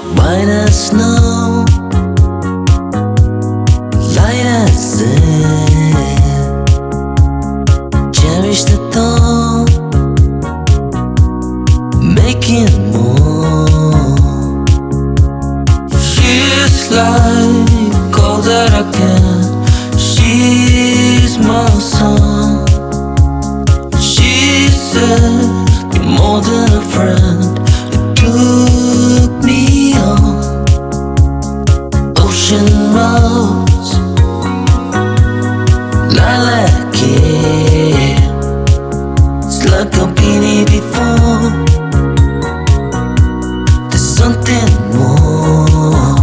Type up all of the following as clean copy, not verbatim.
White as snow, light as air. Cherish the thought, making more. She's like all that I can. She's my sun. She said you're more than a friend. Took me on ocean roads, lilac hair. It's like I've been here before. There's something more.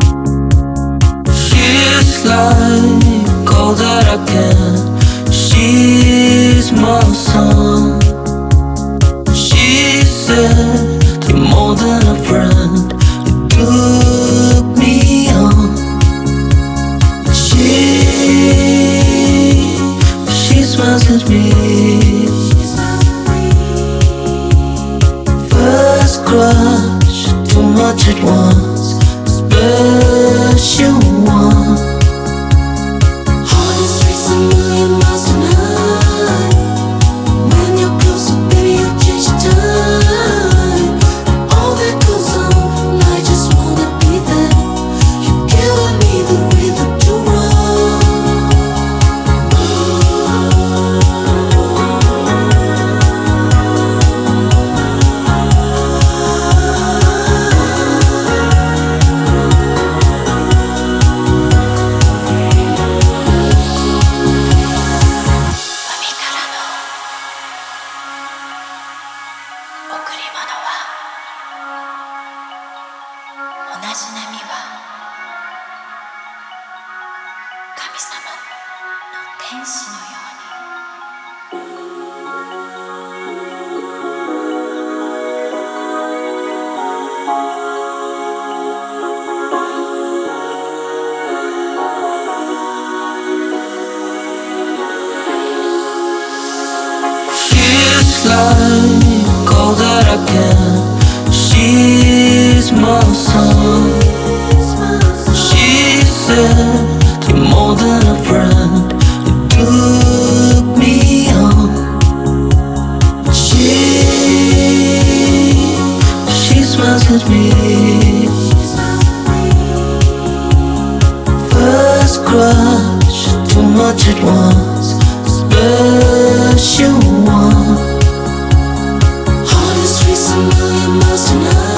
She's like all that I can. She's my sun. She said you're more than a friend. You took me on. She smiles at me. First crush, too much at once. Special one. Heart is racing 1,000,000 miles tonight. When you're closer, baby, you change time. All that goes on, I just wanna be there. You've given me the rhythm to run. She's like all that I can. She's my sun. She said you're more than a friend. You took me on. She smiles at me. First crush, too much at once. Special one. Heart is racing 1,000,000 miles tonight.